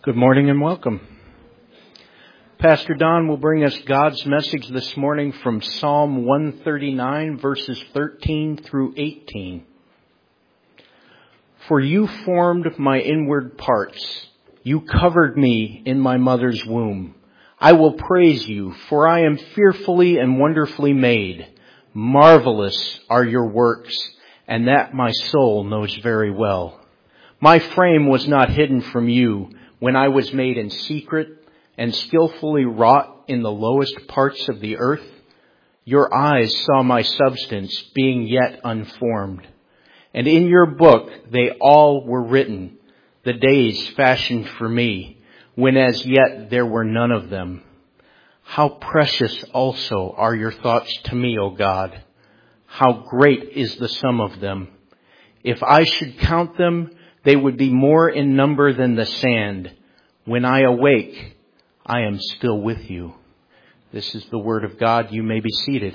Good morning and welcome. Pastor Don will bring us God's message this morning from Psalm 139, verses 13 through 18. For you formed my inward parts. You covered me in my mother's womb. I will praise you, for I am fearfully and wonderfully made. Marvelous are your works, and that my soul knows very well. My frame was not hidden from you when I was made in secret and skillfully wrought in the lowest parts of the earth. Your eyes saw my substance being yet unformed. And in your book they all were written, the days fashioned for me, when as yet there were none of them. How precious also are your thoughts to me, O God. How great is the sum of them. If I should count them, they would be more in number than the sand. When I awake, I am still with you. This is the word of God. You may be seated.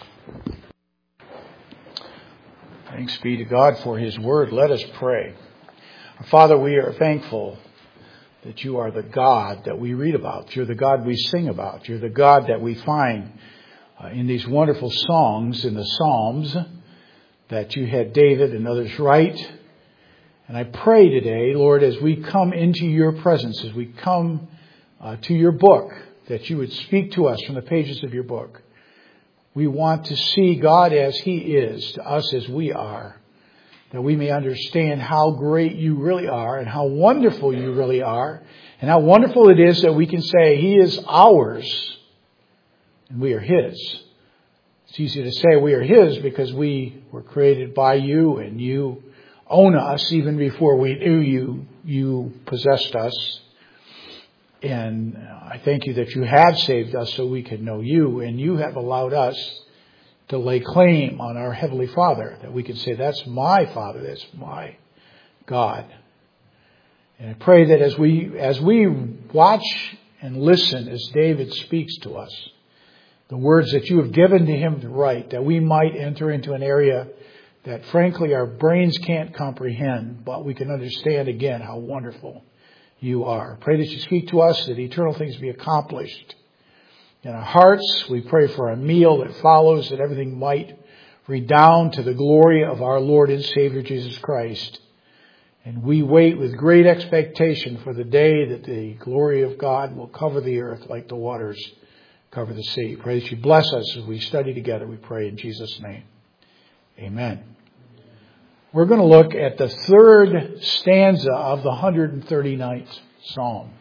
Thanks be to God for His word. Let us pray. Father, we are thankful that you are the God that we read about. You're the God we sing about. You're the God that we find in these wonderful songs in the Psalms that you had David and others write. And I pray today, Lord, as we come into your presence, as we come to your book, that you would speak to us from the pages of your book. We want to see God as He is, to us as we are, that we may understand how great you really are and how wonderful you really are, and how wonderful it is that we can say He is ours and we are His. It's easy to say we are His because we were created by you and you own us even before we knew you. You possessed us. And I thank you that you have saved us so we can know you. And you have allowed us to lay claim on our Heavenly Father. That we can say, that's my Father. That's my God. And I pray that as we watch and listen as David speaks to us, the words that you have given to him to write, that we might enter into an area that frankly our brains can't comprehend, but we can understand again how wonderful you are. Pray that you speak to us, that eternal things be accomplished in our hearts. We pray for a meal that follows, that everything might redound to the glory of our Lord and Savior Jesus Christ. And we wait with great expectation for the day that the glory of God will cover the earth like the waters cover the sea. Pray that you bless us as we study together, we pray in Jesus' name. Amen. We're going to look at the third stanza of the 139th Psalm.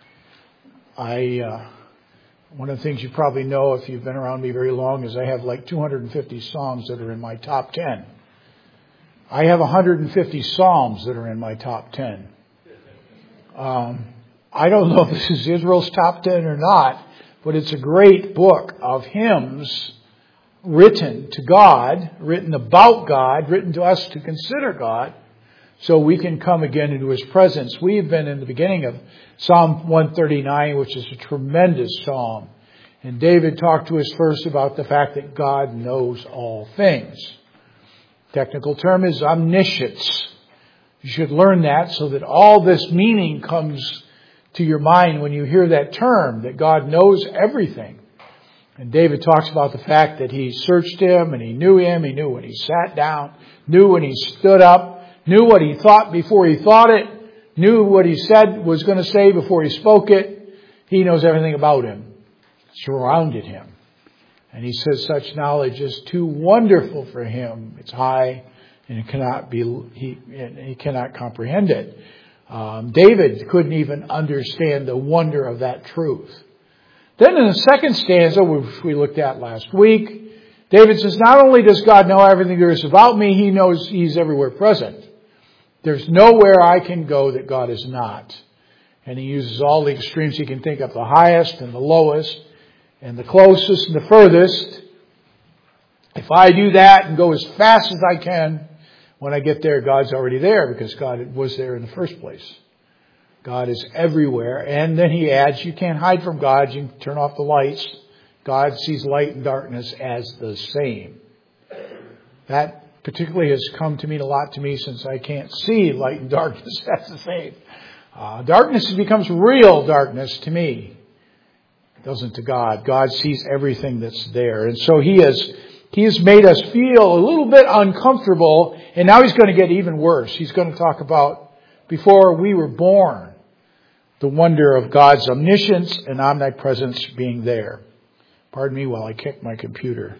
One of the things you probably know if you've been around me very long is I have like 250 Psalms that are in my top 10. I have 150 Psalms that are in my top 10. I don't know if this is Israel's top 10 or not, but it's a great book of hymns written to God, written about God, written to us to consider God, so we can come again into His presence. We've been in the beginning of Psalm 139, which is a tremendous psalm. And David talked to us first about the fact that God knows all things. Technical term is omniscience. You should learn that so that all this meaning comes to your mind when you hear that term, that God knows everything. And David talks about the fact that he searched him and he knew him. He knew when he sat down, knew when he stood up, knew what he thought before he thought it, knew what he said was going to say before he spoke it. He knows everything about him, surrounded him. And he says such knowledge is too wonderful for him. It's high and he cannot comprehend it. David couldn't even understand the wonder of that truth. Then in the second stanza, which we looked at last week, David says, not only does God know everything there is about me, He knows He's everywhere present. There's nowhere I can go that God is not. And he uses all the extremes he can think of, the highest and the lowest, and the closest and the furthest. If I do that and go as fast as I can, when I get there, God's already there because God was there in the first place. God is everywhere. And then he adds, you can't hide from God. You can turn off the lights. God sees light and darkness as the same. That particularly has come to mean a lot to me since I can't see light and darkness as the same. Darkness becomes real darkness to me. It doesn't to God. God sees everything that's there. And so He has made us feel a little bit uncomfortable, and now He's going to get even worse. He's going to talk about before we were born, the wonder of God's omniscience and omnipresence being there. Pardon me while I kick my computer.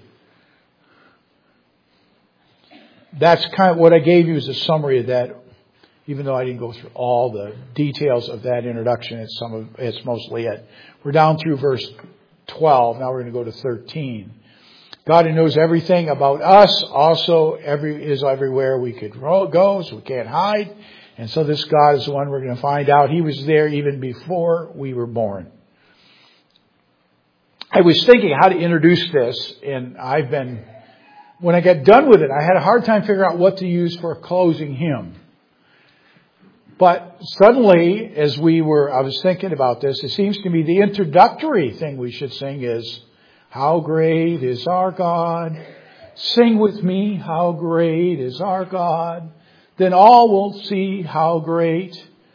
That's kind of what I gave you as a summary of that. Even though I didn't go through all the details of that introduction, it's mostly it. We're down through verse 12. Now we're going to go to 13. God who knows everything about us also is everywhere we could go, so we can't hide. And so this God is the one we're going to find out. He was there even before we were born. I was thinking how to introduce this, and when I got done with it, I had a hard time figuring out what to use for a closing hymn. But suddenly, as I was thinking about this, it seems to me the introductory thing we should sing is, how great is our God? Sing with me, how great is our God? Then all will see how great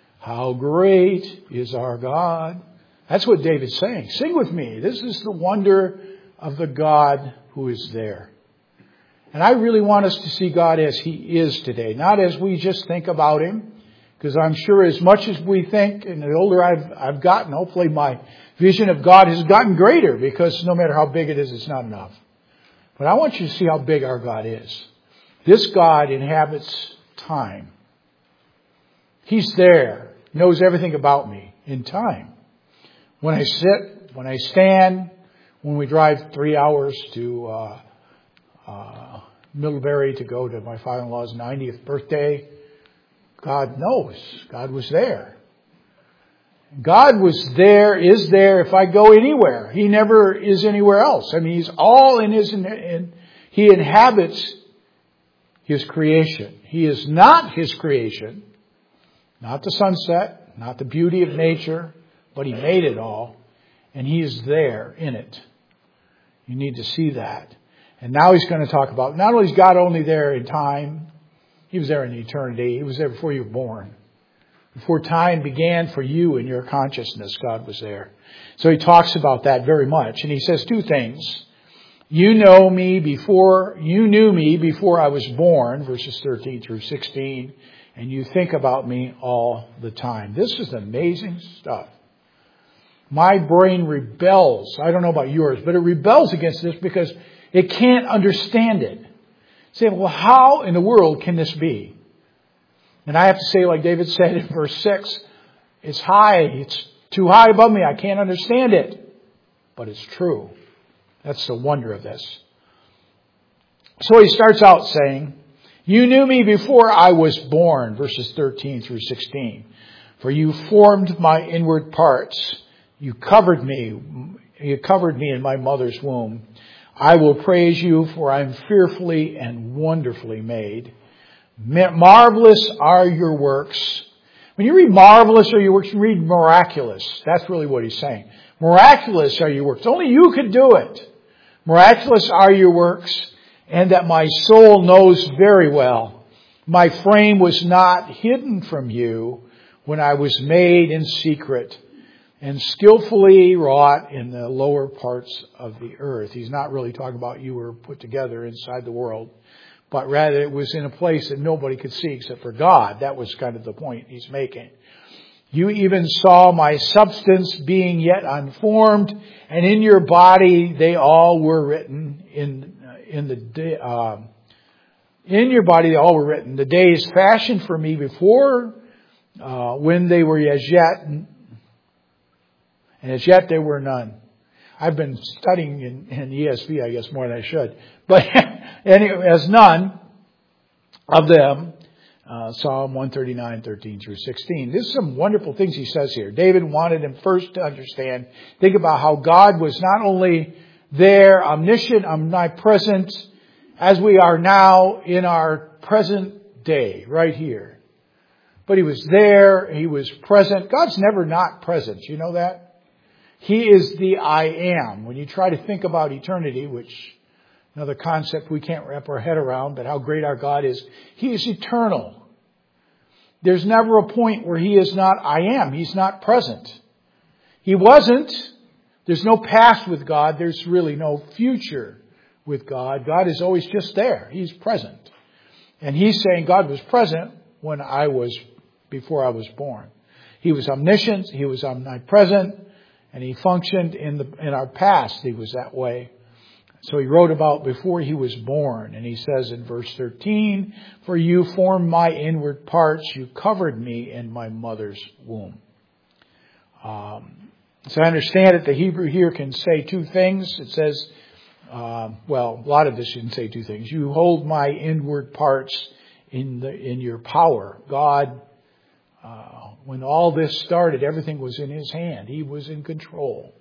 is our God. That's what David's saying. Sing with me. This is the wonder of the God who is there. And I really want us to see God as He is today, not as we just think about Him. Because I'm sure as much as we think, and the older I've gotten, hopefully my vision of God has gotten greater, because no matter how big it is, it's not enough. But I want you to see how big our God is. This God inhabits time. He's there, knows everything about me in time. When I sit, when I stand, when we drive 3 hours to Middlebury to go to my father-in-law's 90th birthday, God knows. God was there. God was there, is there if I go anywhere. He never is anywhere else. I mean, He's all in He inhabits His creation. He is not His creation. Not the sunset, not the beauty of nature, but He made it all. And He is there in it. You need to see that. And now He's going to talk about, not only is God only there in time, He was there in eternity. He was there before you were born. Before time began for you in your consciousness, God was there. So He talks about that very much. And He says two things. You knew me before I was born, verses 13 through 16, and you think about me all the time. This is amazing stuff. My brain rebels. I don't know about yours, but it rebels against this because it can't understand it. Say, well, how in the world can this be? And I have to say, like David said in verse 6, it's high. It's too high above me. I can't understand it. But it's true. That's the wonder of this. So he starts out saying, you knew me before I was born, verses 13 through 16. For you formed my inward parts. You covered me in my mother's womb. I will praise you, for I am fearfully and wonderfully made. Marvelous are your works. When you read marvelous are your works, you read miraculous. That's really what he's saying. Miraculous are your works. Only you could do it. Miraculous are your works, and that my soul knows very well. My frame was not hidden from you when I was made in secret and skillfully wrought in the lower parts of the earth. He's not really talking about you were put together inside the world, but rather it was in a place that nobody could see except for God. That was kind of the point he's making. You even saw my substance being yet unformed, and in your body they all were written. In your body they all were written. The days fashioned for me before, when they were as yet, and as yet there were none. I've been studying in ESV, I guess, more than I should. But anyway, as none of them, Psalm 139, 13 through 16. This is some wonderful things he says here. David wanted him first to understand, think about how God was not only there, omniscient, omnipresent, as we are now in our present day, right here. But he was there, he was present. God's never not present, you know that? He is the I am. When you try to think about eternity, which another concept we can't wrap our head around, but how great our God is. He is eternal. There's never a point where He is not I am. He's not present. He wasn't. There's no past with God. There's really no future with God. God is always just there. He's present. And He's saying God was present before I was born. He was omniscient. He was omnipresent. And He functioned in our past. He was that way. So He wrote about before He was born. And He says in verse 13, "For you formed my inward parts. You covered me in my mother's womb." So I understand that the Hebrew here can say two things. It says, a lot of this can say two things. You hold my inward parts in your power. God, when all this started, everything was in His hand. He was in control.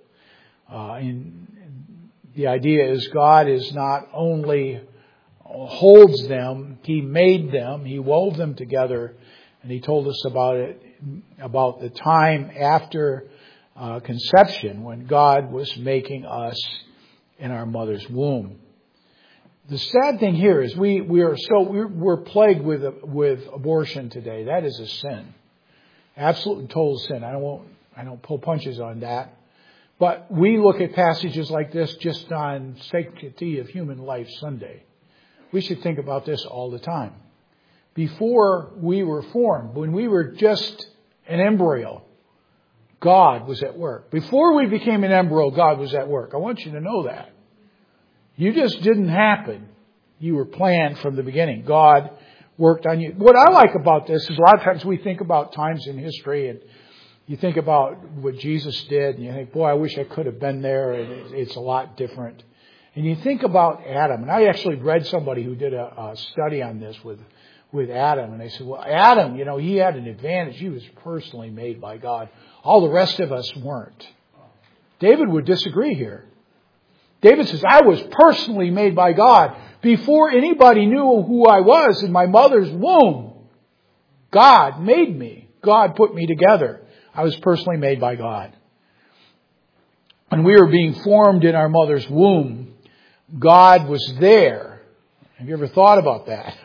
The idea is God is not only holds them, He made them, He wove them together, and He told us about the time after conception when God was making us in our mother's womb. The sad thing here is we're plagued with abortion today. That is a sin, absolute total sin. I don't pull punches on that. But we look at passages like this just on Sanctity of Human Life Sunday. We should think about this all the time. Before we were formed, when we were just an embryo, God was at work. Before we became an embryo, God was at work. I want you to know that. You just didn't happen. You were planned from the beginning. God worked on you. What I like about this is a lot of times we think about times in history and you think about what Jesus did and you think, boy, I wish I could have been there, and it's a lot different. And you think about Adam. And I actually read somebody who did a study on this with Adam. And they said, well, Adam, he had an advantage. He was personally made by God. All the rest of us weren't. David would disagree here. David says, I was personally made by God. Before anybody knew who I was in my mother's womb, God made me. God put me together. I was personally made by God. When we were being formed in our mother's womb, God was there. Have you ever thought about that?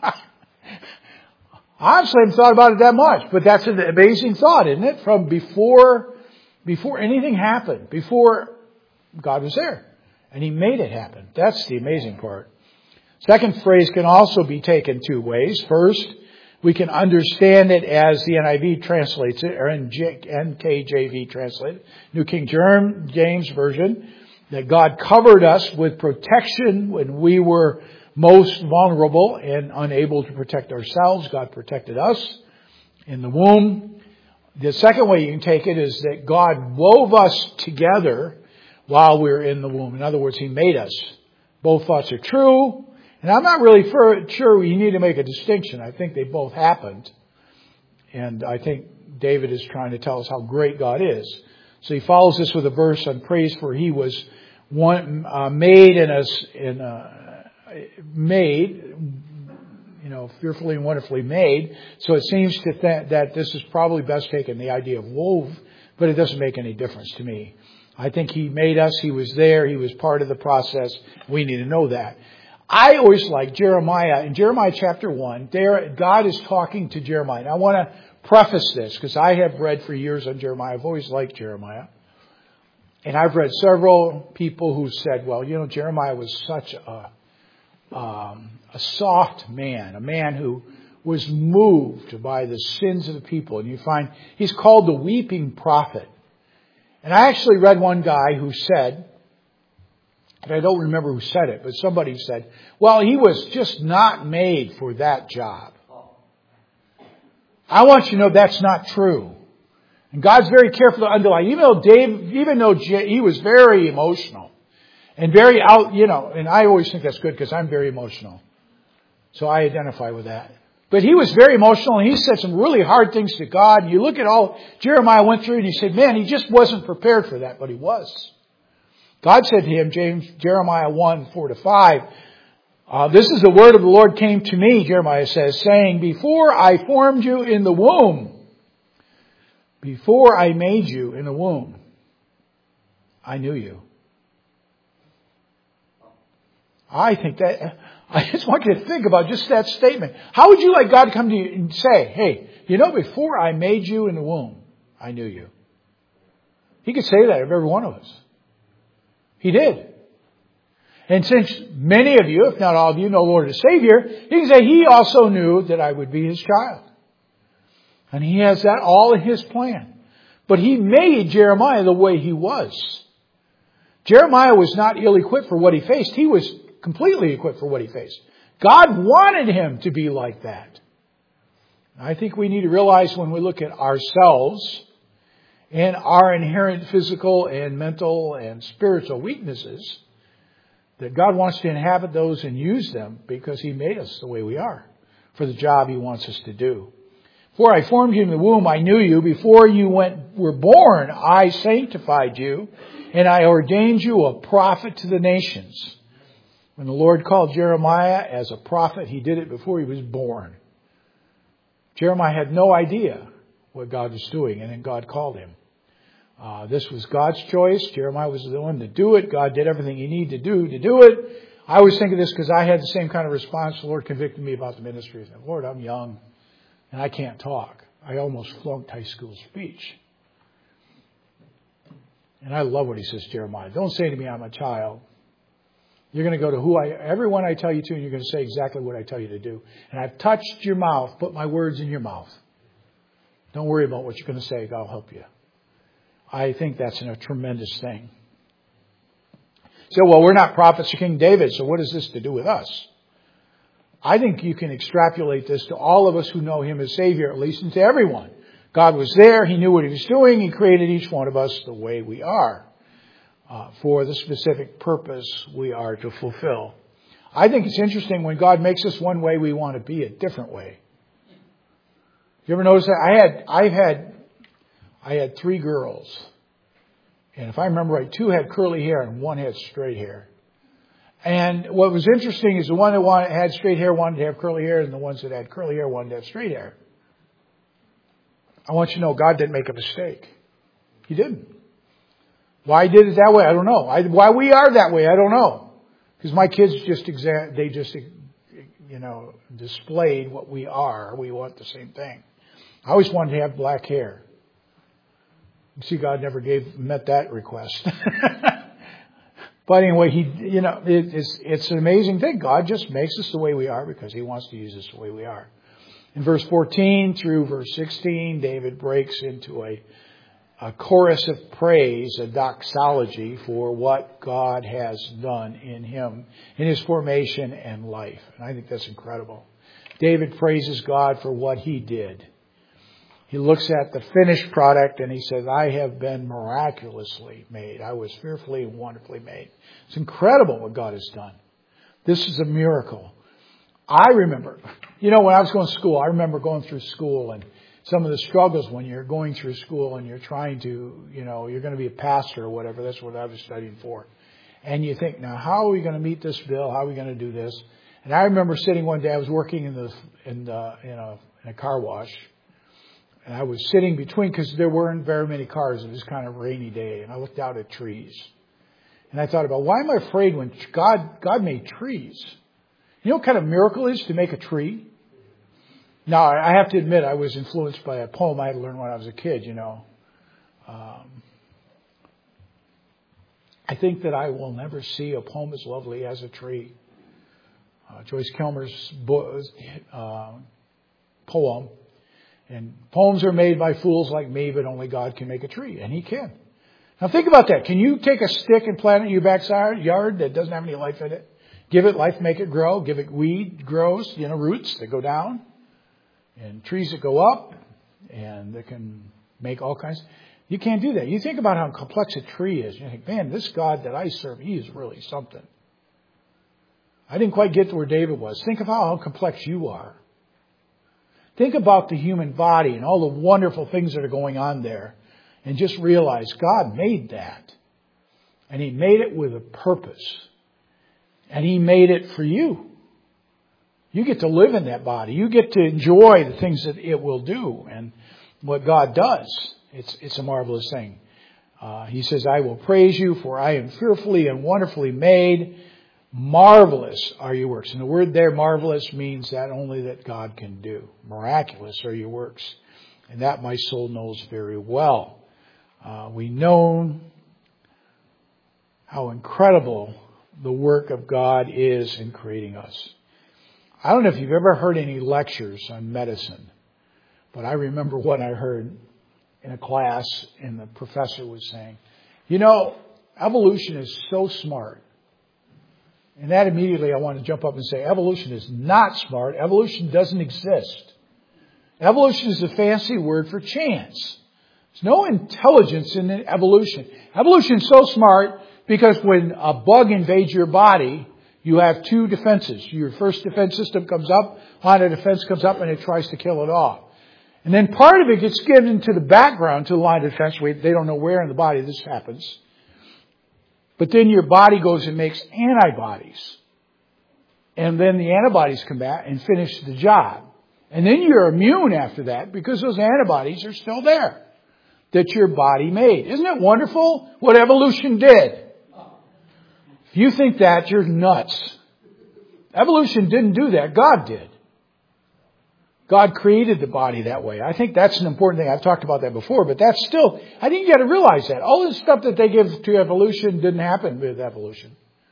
Honestly, I haven't thought about it that much, but that's an amazing thought, isn't it? From before anything happened, before God was there, and He made it happen. That's the amazing part. Second phrase can also be taken two ways. First, we can understand it as the NIV translates it, or NKJV translates it, New King James Version, that God covered us with protection when we were most vulnerable and unable to protect ourselves. God protected us in the womb. The second way you can take it is that God wove us together while we were in the womb. In other words, He made us. Both thoughts are true. And I'm not really sure we need to make a distinction. I think they both happened. And I think David is trying to tell us how great God is. So he follows this with a verse on praise, for He was fearfully and wonderfully made. So it seems that this is probably best taken, the idea of wove, but it doesn't make any difference to me. I think He made us. He was there. He was part of the process. We need to know that. I always like Jeremiah. In Jeremiah chapter 1, there God is talking to Jeremiah. And I want to preface this because I have read for years on Jeremiah. I've always liked Jeremiah. And I've read several people who said, well, Jeremiah was such a soft man, a man who was moved by the sins of the people. And you find he's called the weeping prophet. And I actually read one guy who said, and I don't remember who said it, but somebody said, well, he was just not made for that job. I want you to know that's not true. And God's very careful to underline, even though he was very emotional and very and I always think that's good because I'm very emotional. So I identify with that. But he was very emotional and he said some really hard things to God. And you look at all Jeremiah went through and you say, man, he just wasn't prepared for that, but he was. God said to him, Jeremiah 1:4-5, this is the word of the Lord came to me, Jeremiah says, saying, before I formed you in the womb, before I made you in the womb, I knew you. I think that, I just want you to think about just that statement. How would you like God to come to you and say, hey, you know, before I made you in the womb, I knew you. He could say that of every one of us. He did. And since many of you, if not all of you, know Lord as Savior, he can say He also knew that I would be His child. And He has that all in His plan. But He made Jeremiah the way he was. Jeremiah was not ill-equipped for what he faced. He was completely equipped for what he faced. God wanted him to be like that. I think we need to realize when we look at ourselves and our inherent physical and mental and spiritual weaknesses, that God wants to inhabit those and use them because He made us the way we are for the job He wants us to do. Before I formed you in the womb, I knew you. Before you were born, I sanctified you, and I ordained you a prophet to the nations. When the Lord called Jeremiah as a prophet, He did it before he was born. Jeremiah had no idea what God was doing, and then God called him. This was God's choice. Jeremiah was the one to do it. God did everything He needed to do it. I always think of this because I had the same kind of response. The Lord convicted me about the ministry. I said, Lord, I'm young and I can't talk. I almost flunked high school speech. And I love what He says, Jeremiah. Don't say to me, I'm a child. You're going to go to everyone I tell you to, and you're going to say exactly what I tell you to do. And I've touched your mouth, put my words in your mouth. Don't worry about what you're going to say. God will help you. I think that's a tremendous thing. So, well, we're not prophets of King David, so what is this to do with us? I think you can extrapolate this to all of us who know Him as Savior, at least, and to everyone. God was there. He knew what He was doing. He created each one of us the way we are for the specific purpose we are to fulfill. I think it's interesting when God makes us one way, we want to be a different way. You ever notice that? I had 3 girls. And if I remember right, 2 had curly hair and 1 had straight hair. And what was interesting is the one that had straight hair wanted to have curly hair, and the ones that had curly hair wanted to have straight hair. I want you to know God didn't make a mistake. He didn't. Why He did it that way, I don't know. Why we are that way, I don't know. Because my kids displayed what we are. We want the same thing. I always wanted to have black hair. You see, God never met that request. But anyway, it's an amazing thing. God just makes us the way we are because He wants to use us the way we are. In verse 14 through verse 16, David breaks into a chorus of praise, a doxology for what God has done in him, in his formation and life. And I think that's incredible. David praises God for what He did. He looks at the finished product and he says, I have been miraculously made. I was fearfully and wonderfully made. It's incredible what God has done. This is a miracle. I remember, when I was going to school, I remember going through school and some of the struggles when you're going through school and you're trying to, you're going to be a pastor or whatever. That's what I was studying for. And you think, now, how are we going to meet this bill? How are we going to do this? And I remember sitting one day, I was working in a car wash. And I was sitting between, because there weren't very many cars. It was kind of a rainy day. And I looked out at trees. And I thought about, why am I afraid when God made trees? You know what kind of miracle it is to make a tree? Now, I have to admit, I was influenced by a poem I had learned when I was a kid, I think that I will never see a poem as lovely as a tree. Joyce Kilmer's poem. And poems are made by fools like me, but only God can make a tree. And He can. Now think about that. Can you take a stick and plant it in your backyard that doesn't have any life in it? Give it life, make it grow. Give it weed, grows, roots that go down. And trees that go up. And that can make all kinds. You can't do that. You think about how complex a tree is. You think, man, this God that I serve, He is really something. I didn't quite get to where David was. Think of how complex you are. Think about the human body and all the wonderful things that are going on there. And just realize God made that. And He made it with a purpose. And He made it for you. You get to live in that body. You get to enjoy the things that it will do and what God does. It's a marvelous thing. He says, I will praise you, for I am fearfully and wonderfully made. Marvelous are your works. And the word there, marvelous, means that only that God can do. Miraculous are your works. And that my soul knows very well. We know how incredible the work of God is in creating us. I don't know if you've ever heard any lectures on medicine, but I remember what I heard in a class, and the professor was saying, evolution is so smart. And that immediately I want to jump up and say, evolution is not smart. Evolution doesn't exist. Evolution is a fancy word for chance. There's no intelligence in evolution. Evolution is so smart because when a bug invades your body, you have two defenses. Your first defense system comes up, line of defense comes up, and it tries to kill it off. And then part of it gets given into the background to the line of defense. They don't know where in the body this happens. But then your body goes and makes antibodies. And then the antibodies come back and finish the job. And then you're immune after that because those antibodies are still there that your body made. Isn't it wonderful what evolution did? If you think that, you're nuts. Evolution didn't do that. God did. God created the body that way. I think that's an important thing. I've talked about that before, but that's still, I think you got to realize that. All this stuff that they give to evolution didn't happen with evolution.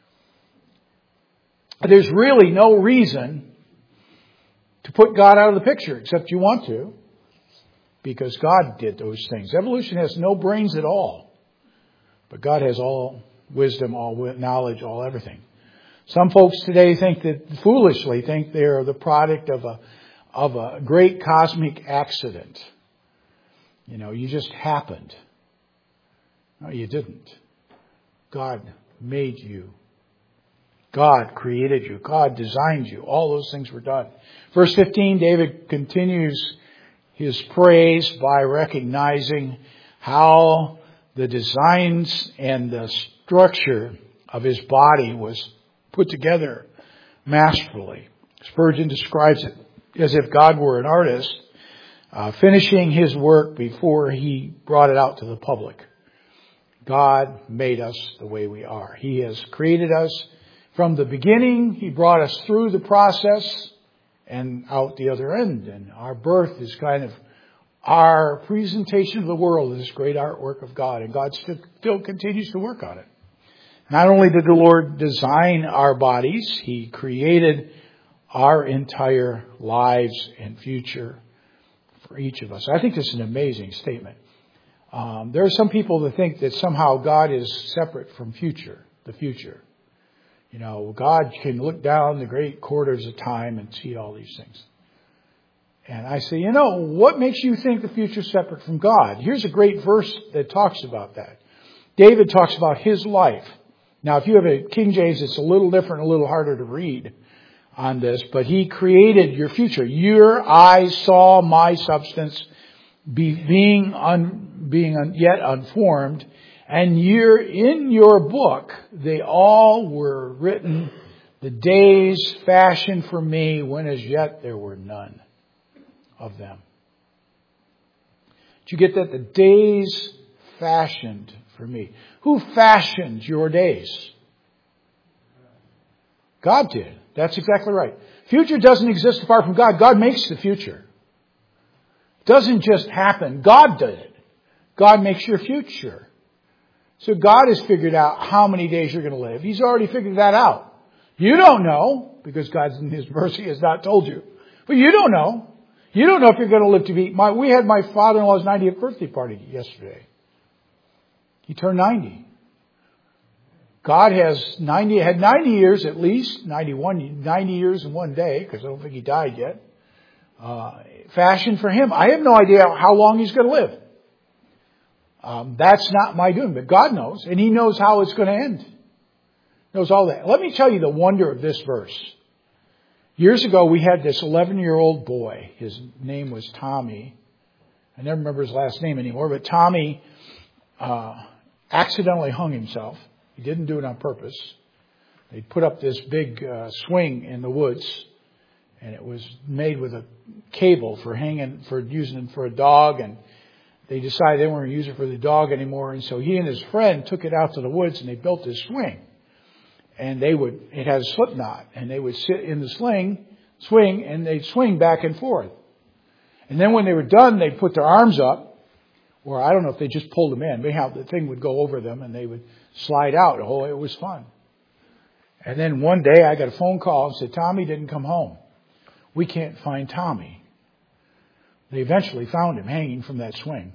There's really no reason to put God out of the picture, except you want to, because God did those things. Evolution has no brains at all, but God has all wisdom, all knowledge, all everything. Some folks today foolishly think they are the product of a great cosmic accident. You just happened. No, you didn't. God made you. God created you. God designed you. All those things were done. Verse 15, David continues his praise by recognizing how the designs and the structure of his body was put together masterfully. Spurgeon describes it as if God were an artist finishing his work before he brought it out to the public. God made us the way we are. He has created us from the beginning. He brought us through the process and out the other end. And our birth is kind of our presentation of the world of this great artwork of God. And God still continues to work on it. Not only did the Lord design our bodies, He created our entire lives and future for each of us. I think this is an amazing statement. There are some people that think that somehow God is separate from the future. God can look down the great corridors of time and see all these things. And I say, what makes you think the future is separate from God? Here's a great verse that talks about that. David talks about his life. Now, if you have a King James, it's a little different, a little harder to read on this, but He created your future. Your eyes saw my substance being yet unformed, and in your book, they all were written, the days fashioned for me, when as yet there were none of them. Did you get that? The days fashioned for me. Who fashioned your days? God did. That's exactly right. Future doesn't exist apart from God. God makes the future. It doesn't just happen. God did it. God makes your future. So God has figured out how many days you're going to live. He's already figured that out. You don't know, because God in His mercy has not told you. But you don't know. You don't know if you're going to live to be... We had my father-in-law's 90th birthday party yesterday. He turned 90. God had 90 years at least, 90 years in one day, because I don't think He died yet, fashioned for Him. I have no idea how long He's going to live. That's not my doing, but God knows, and He knows how it's going to end. Knows all that. Let me tell you the wonder of this verse. Years ago, we had this 11-year-old boy. His name was Tommy. I never remember his last name anymore, but Tommy accidentally hung himself. He didn't do it on purpose. They put up this big swing in the woods, and it was made with a cable for using it for a dog, and they decided they weren't going to use it for the dog anymore, and so he and his friend took it out to the woods and they built this swing. And it had a slip knot, and they would sit in the swing, and they'd swing back and forth. And then when they were done, they'd put their arms up, or I don't know if they just pulled them in. Anyhow, the thing would go over them, and they would slide out. Oh, it was fun. And then one day I got a phone call and said, Tommy didn't come home. We can't find Tommy. They eventually found him hanging from that swing.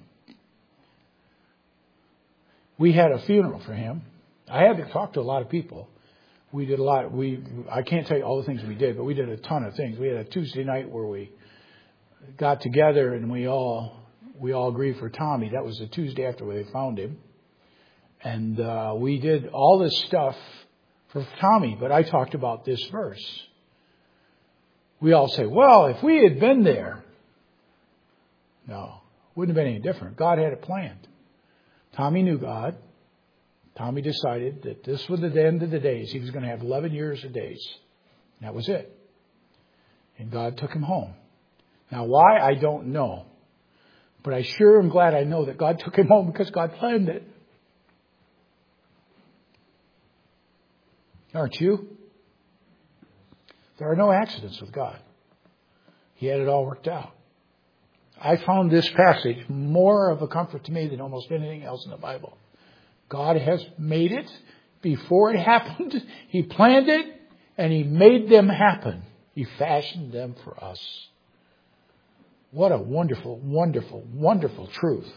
We had a funeral for him. I had to talk to a lot of people. We did a lot. I can't tell you all the things we did, but we did a ton of things. We had a Tuesday night where we got together and we all agreed for Tommy. That was the Tuesday after they found him. And we did all this stuff for Tommy, but I talked about this verse. We all say, well, if we had been there. No, wouldn't have been any different. God had it planned. Tommy knew God. Tommy decided that this was the end of the days. He was going to have 11 years of days. That was it. And God took him home. Now, why? I don't know. But I sure am glad I know that God took him home because God planned it. Aren't you? There are no accidents with God. He had it all worked out. I found this passage more of a comfort to me than almost anything else in the Bible. God has made it before it happened. He planned it and He made them happen. He fashioned them for us. What a wonderful, wonderful, wonderful truth.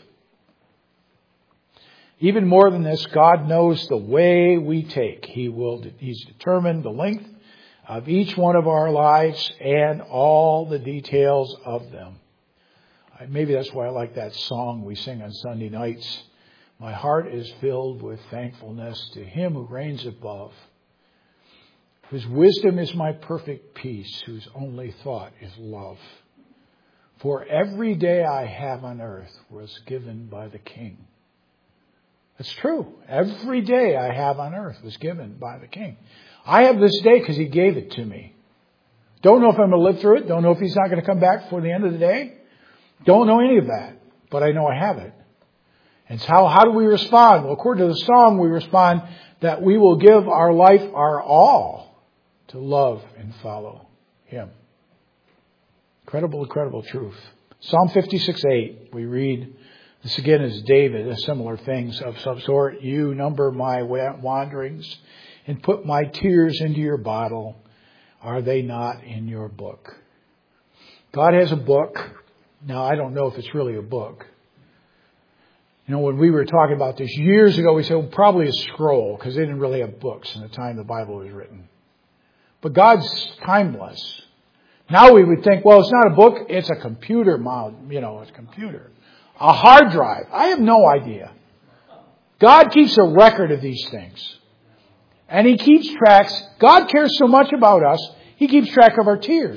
Even more than this, God knows the way we take. He's determined the length of each one of our lives and all the details of them. Maybe that's why I like that song we sing on Sunday nights. My heart is filled with thankfulness to Him who reigns above, whose wisdom is my perfect peace, whose only thought is love. For every day I have on earth was given by the King. That's true. Every day I have on earth was given by the King. I have this day because He gave it to me. Don't know if I'm going to live through it. Don't know if He's not going to come back before the end of the day. Don't know any of that, but I know I have it. And so how do we respond? Well, according to the song, we respond that we will give our life our all to love and follow Him. Incredible, incredible truth. Psalm 56:8, we read, this again is David, a similar things of some sort. You number my wanderings and put my tears into your bottle. Are they not in your book? God has a book. Now, I don't know if it's really a book. You know, when we were talking about this years ago, we said, well, probably a scroll, because they didn't really have books in the time the Bible was written. But God's timeless. Now we would think, well, it's not a book, it's a computer, it's a computer. A hard drive. I have no idea. God keeps a record of these things. And He keeps tracks. God cares so much about us, He keeps track of our tears.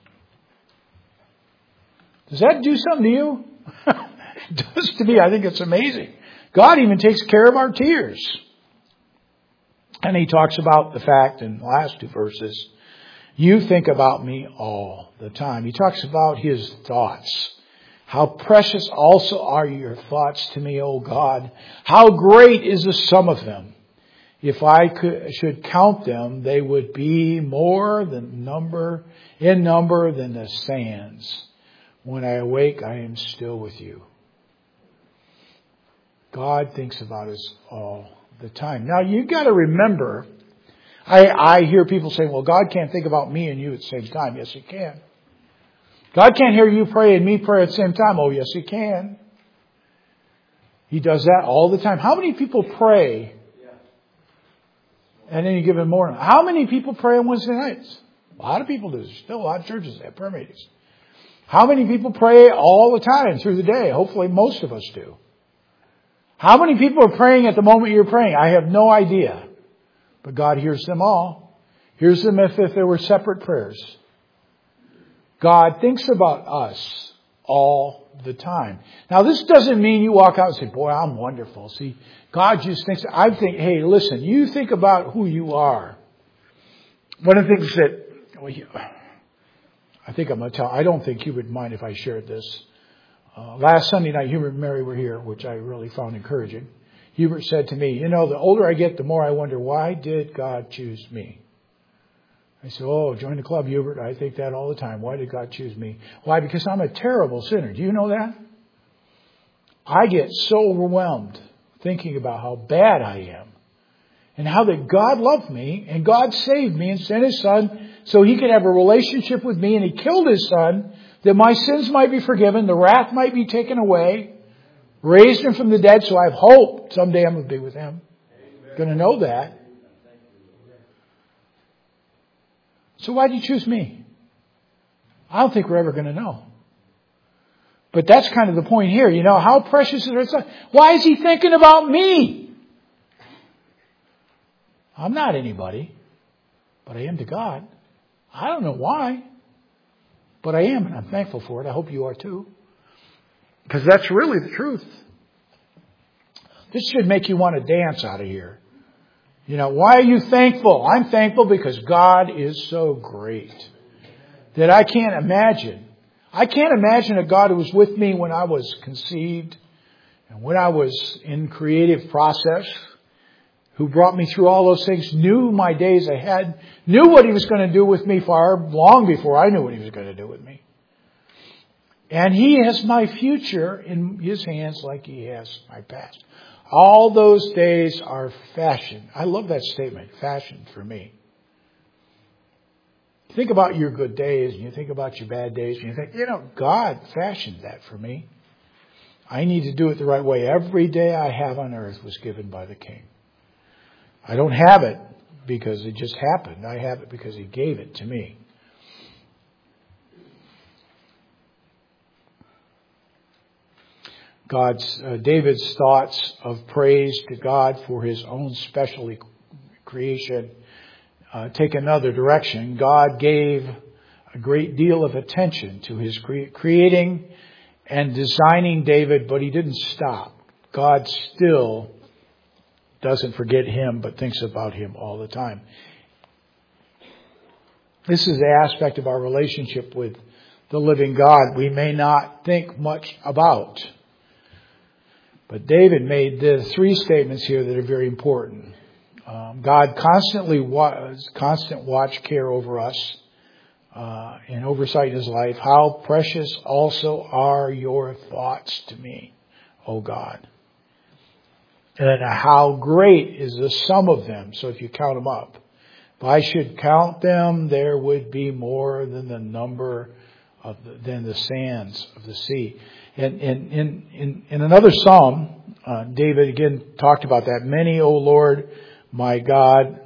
Does that do something to you? It does to me. I think it's amazing. God even takes care of our tears. And He talks about the fact in the last two verses, you think about me all the time. He talks about His thoughts. How precious also are your thoughts to me, O God. How great is the sum of them. If I should count them, they would be more in number than the sands. When I awake, I am still with you. God thinks about us all the time. Now, you've got to remember, I hear people say, well, God can't think about me and you at the same time. Yes, He can. God can't hear you pray and me pray at the same time. Oh, yes, He can. He does that all the time. How many people pray at any given morning? How many people pray on Wednesday nights? A lot of people do. There's still a lot of churches that have prayer meetings. How many people pray all the time through the day? Hopefully most of us do. How many people are praying at the moment you're praying? I have no idea. But God hears them all. Hears them if there were separate prayers. God thinks about us all the time. Now this doesn't mean you walk out and say, boy, I'm wonderful. See, God just thinks, I think, hey, listen, you think about who you are. One of the things that, I think I'm going to tell. I don't think you would mind if I shared this. Last Sunday night, Hubert and Mary were here, which I really found encouraging. Hubert said to me, the older I get, the more I wonder, why did God choose me? I said, join the club, Hubert. I think that all the time. Why did God choose me? Why? Because I'm a terrible sinner. Do you know that? I get so overwhelmed thinking about how bad I am and how that God loved me and God saved me and sent His Son so He could have a relationship with me, and He killed His Son that my sins might be forgiven, the wrath might be taken away, raised Him from the dead, so I have hope. Someday I'm going to be with Him. Going to know that. So why did He choose me? I don't think we're ever going to know. But that's kind of the point here. How precious is it? Why is He thinking about me? I'm not anybody, but I am to God. I don't know why, but I am, and I'm thankful for it. I hope you are too. Because that's really the truth. This should make you want to dance out of here. Why are you thankful? I'm thankful because God is so great that I can't imagine. I can't imagine a God who was with me when I was conceived and when I was in creative process, who brought me through all those things, knew my days ahead, knew what He was going to do with me far long before I knew what He was going to do with me. And He has my future in His hands like He has my past. All those days are fashioned. I love that statement, fashioned for me. You think about your good days and you think about your bad days and you think, God fashioned that for me. I need to do it the right way. Every day I have on earth was given by the King. I don't have it because it just happened. I have it because He gave it to me. David's thoughts of praise to God for his own special creation take another direction. God gave a great deal of attention to His creating and designing David, but He didn't stop. God still doesn't forget him, but thinks about him all the time. This is the aspect of our relationship with the living God we may not think much about. But David made the three statements here that are very important. God constant watch care over us and oversight in His life. How precious also are your thoughts to me, O God. And then how great is the sum of them. So if you count them up, if I should count them, there would be more than the number than the sands of the sea. And in another psalm, David again talked about that. Many, O Lord, my God,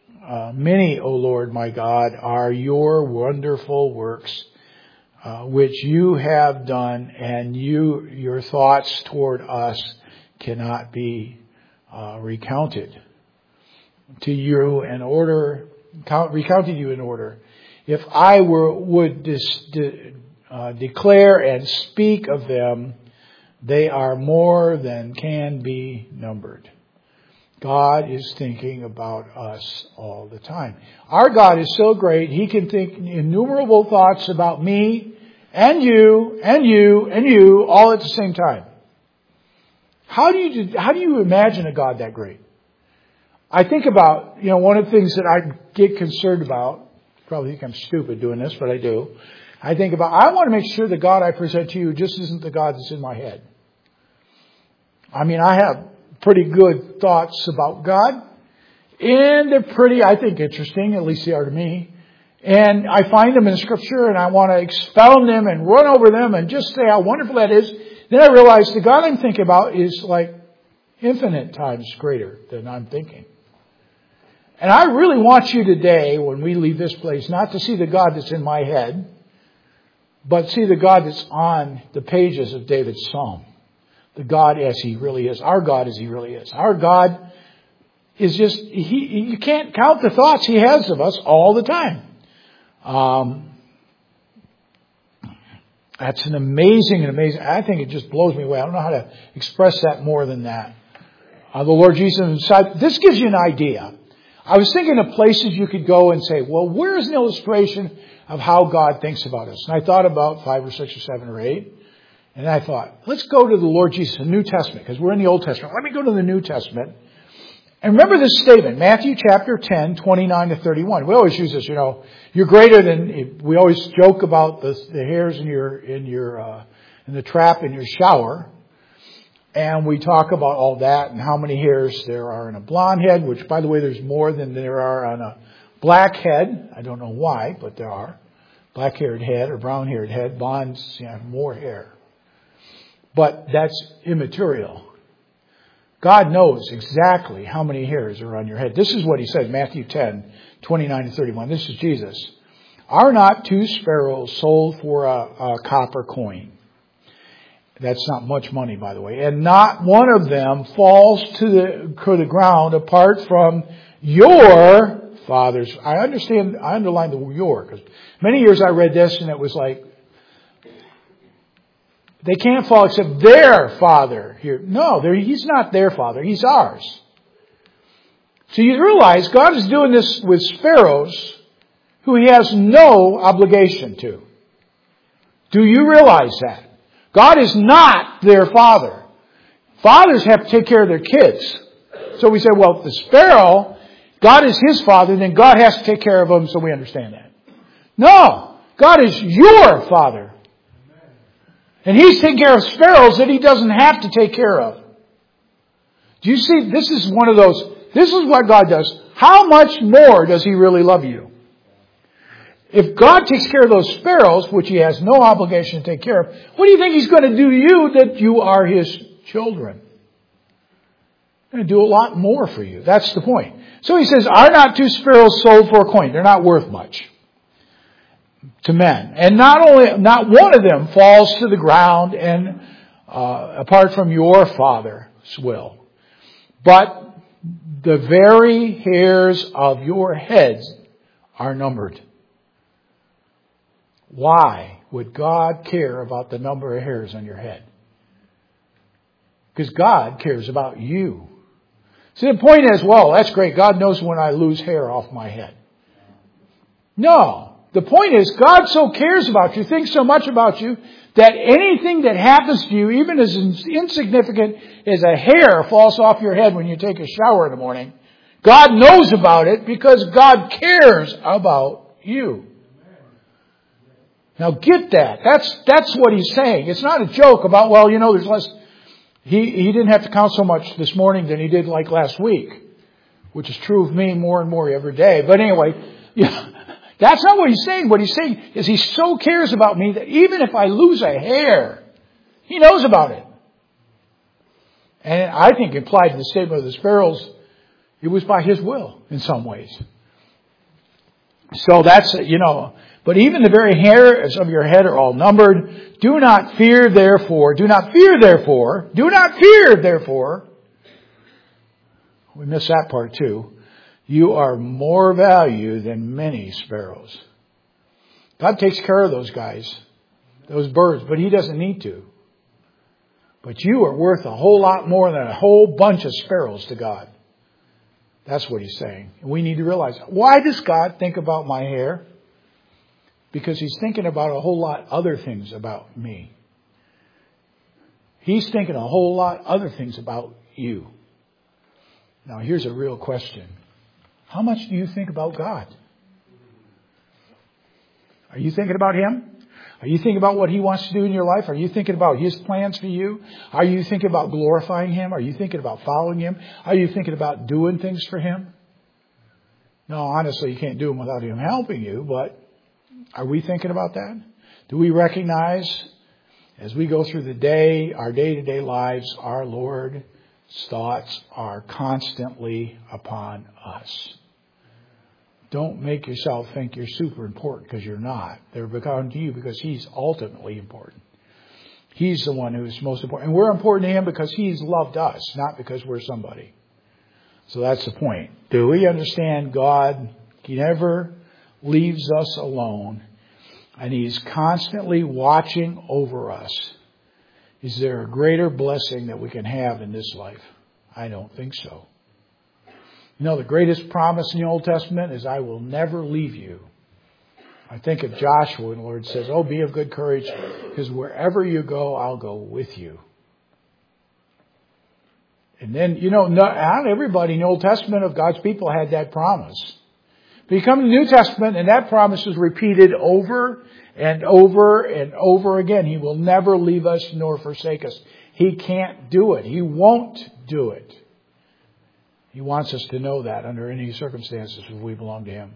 are your wonderful works, which you have done, and your thoughts toward us cannot be recounted. To you in order, recounted you in order. If I would declare and speak of them, they are more than can be numbered. God is thinking about us all the time. Our God is so great, He can think innumerable thoughts about me and you and you and you all at the same time. How do you imagine a God that great? I think about, one of the things that I get concerned about, probably think I'm stupid doing this, but I do. I think about, I want to make sure the God I present to you just isn't the God that's in my head. I have pretty good thoughts about God, and they're pretty, I think, interesting, at least they are to me. And I find them in Scripture, and I want to expound them and run over them and just say how wonderful that is. Then I realize the God I'm thinking about is like infinite times greater than I'm thinking. And I really want you today, when we leave this place, not to see the God that's in my head, but see the God that's on the pages of David's Psalm. The God as He really is. Our God as He really is. Our God is just, you can't count the thoughts He has of us all the time. That's an amazing, I think it just blows me away. I don't know how to express that more than that. The Lord Jesus Himself, this gives you an idea. I was thinking of places you could go and say, well, where's an illustration of how God thinks about us? And I thought about 5 or 6 or 7 or 8. And I thought, let's go to the Lord Jesus, the New Testament, because we're in the Old Testament. Let me go to the New Testament. And remember this statement, Matthew chapter 10, 29 to 31. We always use this, you're greater than, we always joke about the hairs in the trap in your shower. And we talk about all that and how many hairs there are in a blonde head, which, by the way, there's more than there are on a black head. I don't know why, but there are. Black-haired head or brown-haired head. Blondes have more hair. But that's immaterial. God knows exactly how many hairs are on your head. This is what he said, Matthew 10, 29 to 31. This is Jesus. Are not 2 sparrows sold for a copper coin? That's not much money, by the way. And not one of them falls to the ground apart from your Father's. I underlined the your, because many years I read this and it was like, they can't fall except their Father here. No, He's not their Father. He's ours. So you realize God is doing this with sparrows who He has no obligation to. Do you realize that? God is not their Father. Fathers have to take care of their kids. So we say, well, if the sparrow, God is His Father, then God has to take care of them, so we understand that. No! God is your Father. And He's taking care of sparrows that He doesn't have to take care of. Do you see? This is one of those, this is what God does. How much more does He really love you? If God takes care of those sparrows, which He has no obligation to take care of, what do you think He's going to do to you that you are His children? He's going to do a lot more for you. That's the point. So He says, are not 2 sparrows sold for a coin? They're not worth much to men. And not one of them falls to the ground and apart from your Father's will. But the very hairs of your heads are numbered. Why would God care about the number of hairs on your head? Because God cares about you. See, the point is, well, that's great. God knows when I lose hair off my head. No. The point is, God so cares about you, thinks so much about you, that anything that happens to you, even as insignificant as a hair falls off your head when you take a shower in the morning, God knows about it because God cares about you. Now get that. That's what He's saying. It's not a joke about, well, there's less. He didn't have to count so much this morning than He did like last week, which is true of me more and more every day. But anyway, that's not what He's saying. What He's saying is He so cares about me that even if I lose a hair, He knows about it. And I think implied in the statement of the sparrows, it was by His will in some ways. So that's, but even the very hairs of your head are all numbered. Do not fear therefore. We miss that part too. You are more value than many sparrows. God takes care of those guys, those birds, but He doesn't need to. But you are worth a whole lot more than a whole bunch of sparrows to God. That's what He's saying. And we need to realize, why does God think about my hair? Because He's thinking about a whole lot other things about me. He's thinking a whole lot other things about you. Now here's a real question. How much do you think about God? Are you thinking about Him? Are you thinking about what He wants to do in your life? Are you thinking about His plans for you? Are you thinking about glorifying Him? Are you thinking about following Him? Are you thinking about doing things for Him? No, honestly, you can't do them without Him helping you, but are we thinking about that? Do we recognize as we go through the day, our day-to-day lives, our Lord's thoughts are constantly upon us? Don't make yourself think you're super important, because you're not. They're becoming to you because He's ultimately important. He's the one who's most important. And we're important to Him because He's loved us, not because we're somebody. So that's the point. Do we understand God? He never leaves us alone. And He's constantly watching over us. Is there a greater blessing that we can have in this life? I don't think so. The greatest promise in the Old Testament is, I will never leave you I think of Joshua, and the Lord says, oh, be of good courage, because wherever you go, I'll go with you. And then, not everybody in the Old Testament of God's people had that promise. But you come to the New Testament, and that promise is repeated over and over and over again. He will never leave us nor forsake us. He can't do it. He won't do it. He wants us to know that under any circumstances if we belong to Him.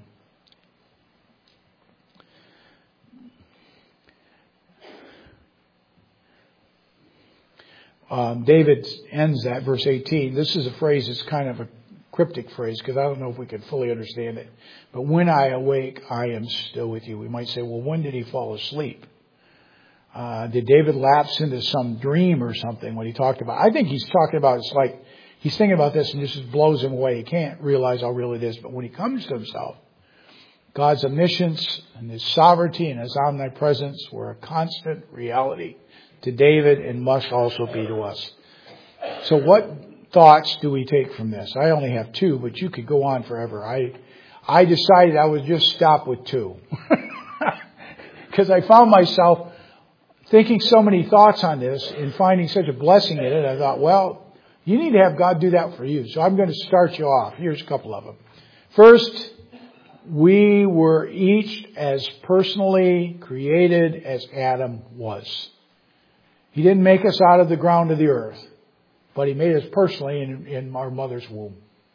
David ends that, verse 18. This is a phrase that's kind of a cryptic phrase because I don't know if we can fully understand it. But when I awake, I am still with you. We might say, well, when did he fall asleep? Did David lapse into some dream or something when he talked about it? I think he's talking about, it's like he's thinking about this and this just blows him away. He can't realize how real it is. But when he comes to himself, God's omniscience and His sovereignty and His omnipresence were a constant reality to David and must also be to us. So what thoughts do we take from this? I only have two, but you could go on forever. I decided I would just stop with two. Because I found myself thinking so many thoughts on this and finding such a blessing in it. I thought, well, you need to have God do that for you. So I'm going to start you off. Here's a couple of them. First, we were each as personally created as Adam was. He didn't make us out of the ground of the earth, but He made us personally in our mother's womb.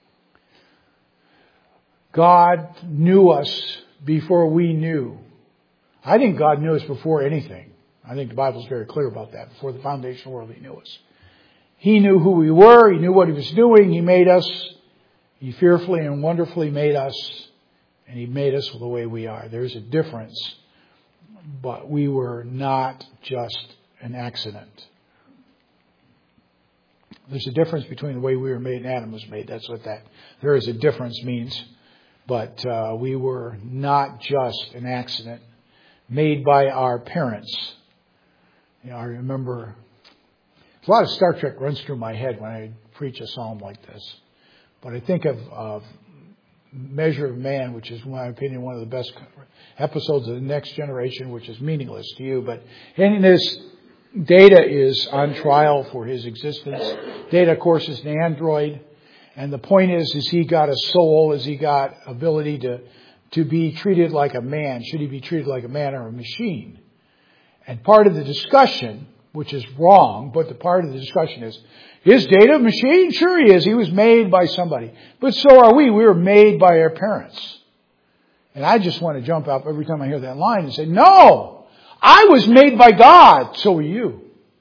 God knew us before we knew. I think God knew us before anything. I think the Bible's very clear about that. Before the foundation of the world, He knew us. He knew who we were. He knew what He was doing. He made us. He fearfully and wonderfully made us. And He made us the way we are. There's a difference. But we were not just an accident. There's a difference between the way we were made and Adam was made. That's what that there is a difference means. But we were not just an accident made by our parents. I remember a lot of Star Trek runs through my head when I preach a psalm like this. But I think of Measure of Man, which is, in my opinion, one of the best episodes of The Next Generation, which is meaningless to you. But in this, Data is on trial for his existence. Data, of course, is an android. And the point is he got a soul? Has he got ability to be treated like a man? Should he be treated like a man or a machine? And part of the discussion, which is wrong, but the part of the discussion is Data a machine? Sure he is. He was made by somebody. But so are we. We were made by our parents. And I just want to jump up every time I hear that line and say, no! I was made by God. So were you.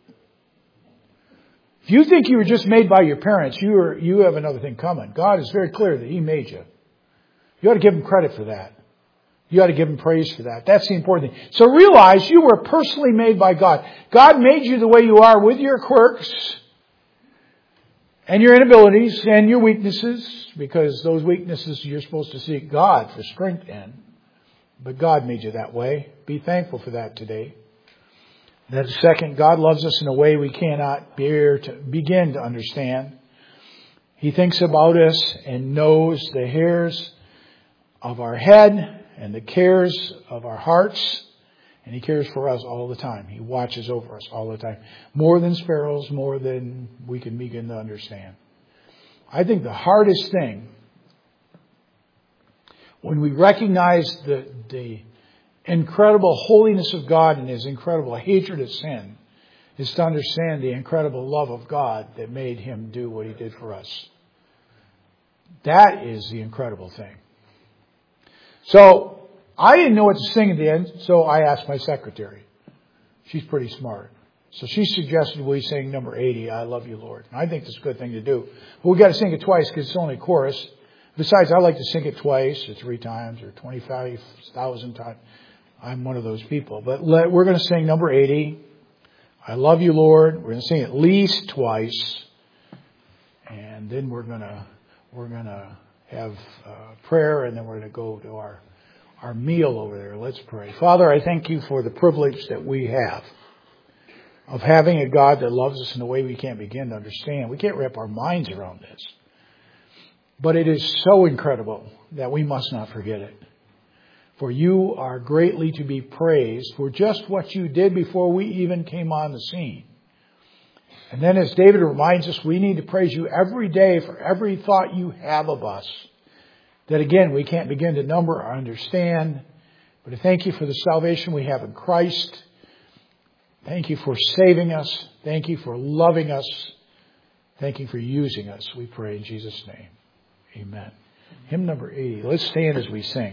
If you think you were just made by your parents, you have another thing coming. God is very clear that He made you. You ought to give Him credit for that. You ought to give Him praise for that. That's the important thing. So realize you were personally made by God. God made you the way you are with your quirks and your inabilities and your weaknesses, because those weaknesses you're supposed to seek God for strength in. But God made you that way. Be thankful for that today. Then second, God loves us in a way we cannot begin to understand. He thinks about us and knows the hairs of our head and the cares of our hearts. And He cares for us all the time. He watches over us all the time. More than sparrows, more than we can begin to understand. I think the hardest thing, when we recognize the incredible holiness of God and His incredible hatred of sin, is to understand the incredible love of God that made Him do what He did for us. That is the incredible thing. So, I didn't know what to sing at the end, so I asked my secretary. She's pretty smart. So she suggested we sing number 80, I Love You, Lord. And I think that's a good thing to do. But we got to sing it twice because it's only a chorus. Besides, I like to sing it twice or 3 times or 25,000 times. I'm one of those people. But we're going to sing number 80, I Love You, Lord. We're going to sing it at least twice. And then we're going to have prayer, and then we're going to go to our meal over there. Let's pray. Father, I thank You for the privilege that we have of having a God that loves us in a way we can't begin to understand. We can't wrap our minds around this. But it is so incredible that we must not forget it. For you are greatly to be praised for just what you did before we even came on the scene. And then as David reminds us, we need to praise you every day for every thought you have of us. That again, we can't begin to number or understand. But I thank you for the salvation we have in Christ. Thank you for saving us. Thank you for loving us. Thank you for using us. We pray in Jesus' name. Amen. Hymn number 80. Let's stand as we sing.